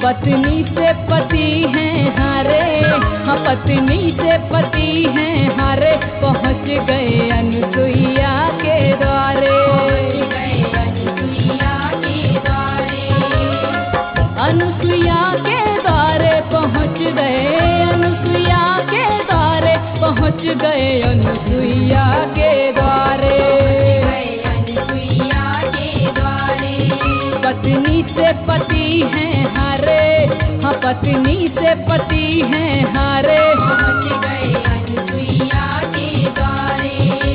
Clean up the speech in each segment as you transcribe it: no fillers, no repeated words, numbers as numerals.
पत्नी से पति हैं हारे, हाँ पत्नी से पति हैं हारे, पहुँच गए अनुसुईया के द्वारे। अनुसुईया के द्वारे पहुँच गए, अनुसुईया के द्वारे पहुँच गए, अनुसुईया के द्वारे। पत्नी से पति हैं हारे, हाँ पत्नी से पति हैं हारे, पहुँच गए अनुसुईया के द्वारे।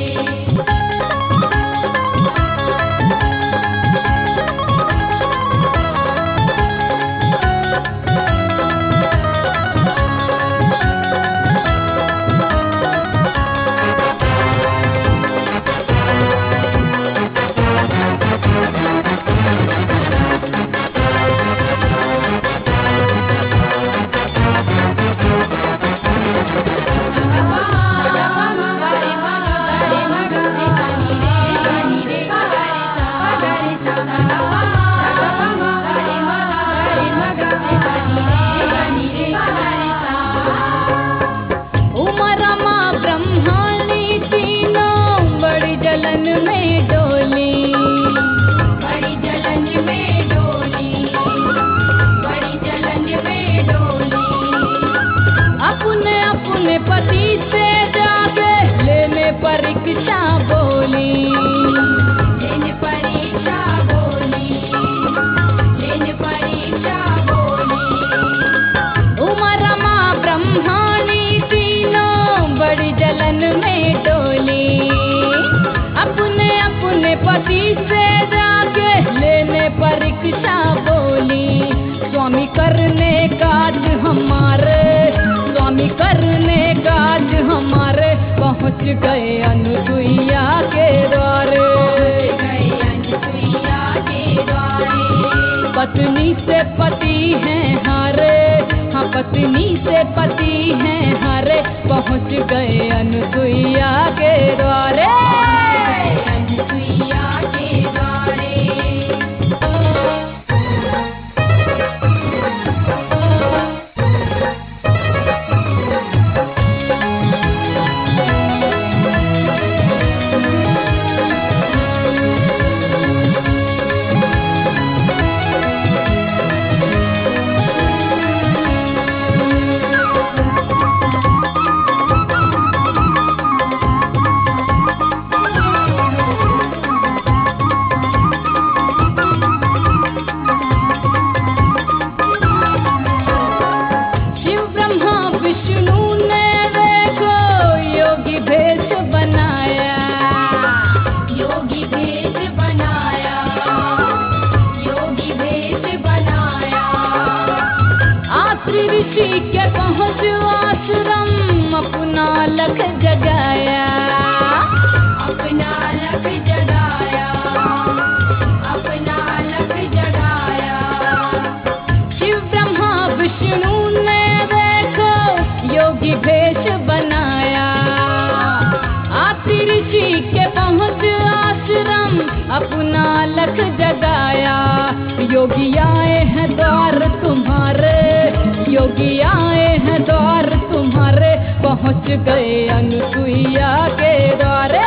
पति से जाके लेने परीक्षा बोली, लेने परीक्षा बोली, लेने परीक्षा बोली। उमरमा ब्रह्माणी तीनों बड़ी जलन में डोली, अपने अपने पति से जाके लेने परीक्षा बोली। स्वामी करने काज हमारे, स्वामी करने काज हमारे, पहुँच गए अनुसुईया के द्वारे। पत्नी से पति हैं हारे, हाँ पत्नी से पति हैं हारे, पहुँच गए अनुसुईया के द्वारे। अनुसुईया के द्वारे। ऋषि के पहुँच आश्रम अपना लख जगाया, अपना लख जगाया, अपना लख जगाया। शिव ब्रह्मा विष्णु ने देखो योगी भेष बनाया, आति ऋषि के पहुँच आश्रम अपना लख जगाया। योगी आए हैं द्वार तुम्हारे, योगी आए हैं द्वार तुम्हारे, पहुँच गए अनुसुईया के द्वारे।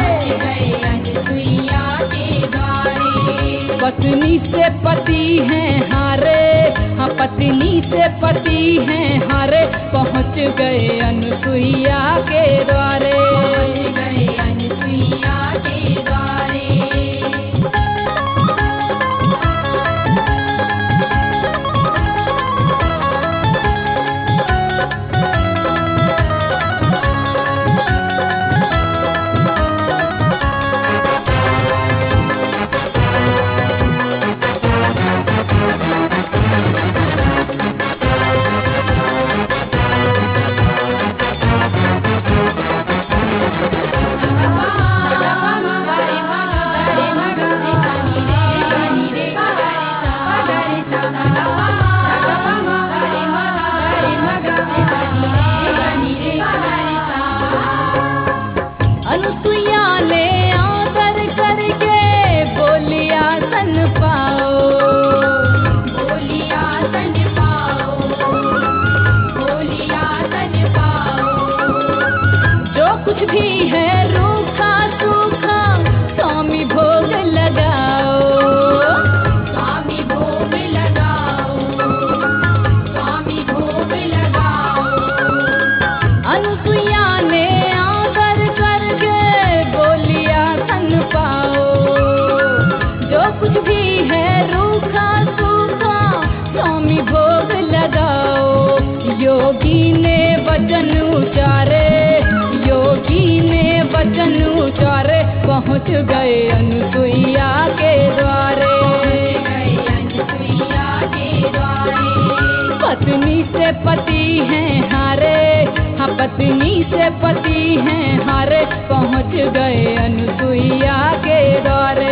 पत्नी से पति हैं हारे, हाँ पत्नी से पति हैं हारे, पहुँच गए अनुसुईया के द्वारे। अनुसुईया के द्वारे। अनुचरे पहुँच गए अनुसुईया के द्वारे। पत्नी से पति हैं हारे, हाँ पत्नी से पति हैं हारे, पहुँच गए अनुसुईया के द्वारे।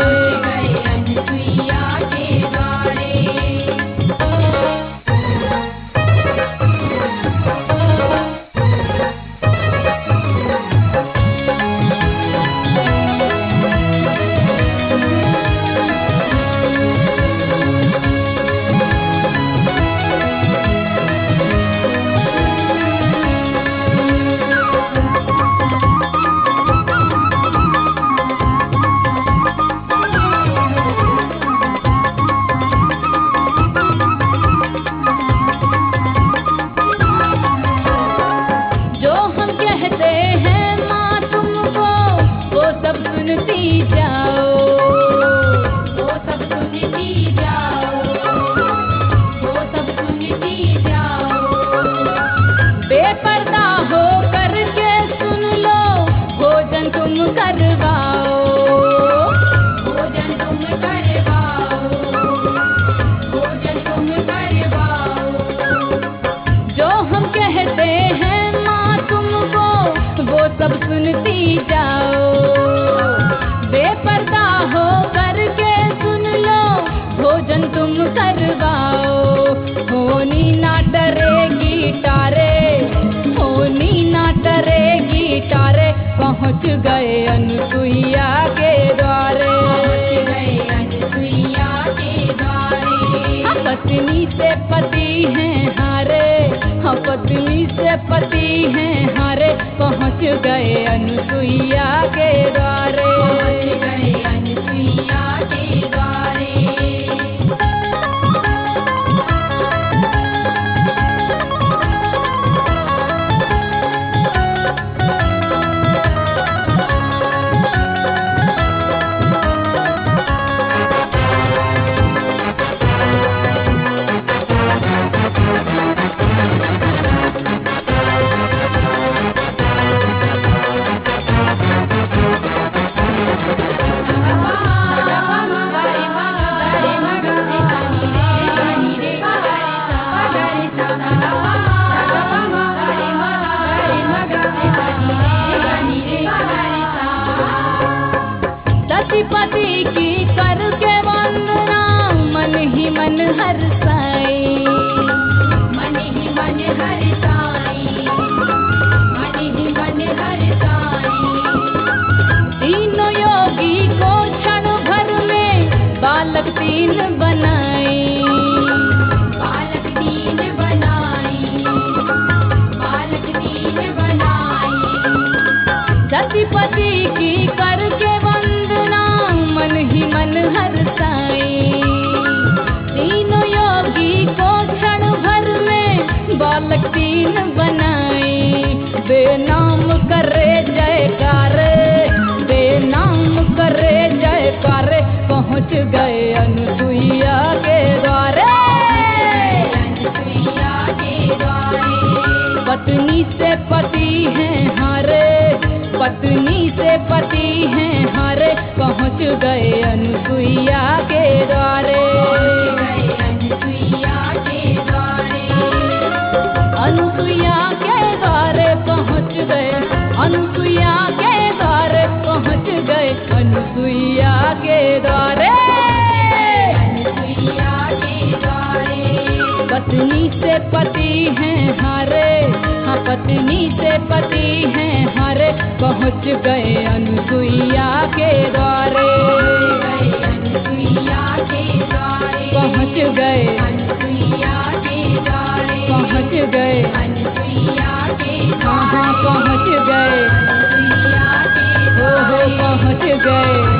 सुनती जाओ, बेपर्दा हो करके सुन लो, भोजन तुम करवाओ। होनी ना डरेगी टारे, होनी ना डरेगी टारे, पहुँच गए अनुसुईया के द्वारे। पत्नी से पति हैं हारे, हाँ पत्नी से पति हैं हारे, पहुँच गए अनुसुईया के द्वारे। पति की करके वंदना मन ही मन हर्षाई, मन ही मन हर्षाई, मन ही मन हर्षाई। तीनों योगी को क्षण भर में बालक तीन बनाई, बालक तीन बनाई, बालक तीन बनाई। सतीपति की करके मन ही मन हर्षाई, तीनों योगी को क्षण भर में बालक तीन बनाई। बेनाम करे जयकार, बेनाम करे जयकार, पहुँच गए अनुसुईया के द्वारे। पत्नी से पति हैं हारे, पत्नी से पति हैं हारे, पहुँच गए अनुसुईया के द्वारे। अनुसुईया के द्वारे पहुँच गए, अनुसुईया के द्वारे पहुँच गए, अनुसुईया के द्वारे। पत्नी से पति हैं हारे, हाँ पत्नी से पति हैं हारे, पहुँच गए अनुसुईया के द्वारे। पहुँच गए, पहुँच गए, हाँ हाँ पहुँच गए, हो पहुँच गए।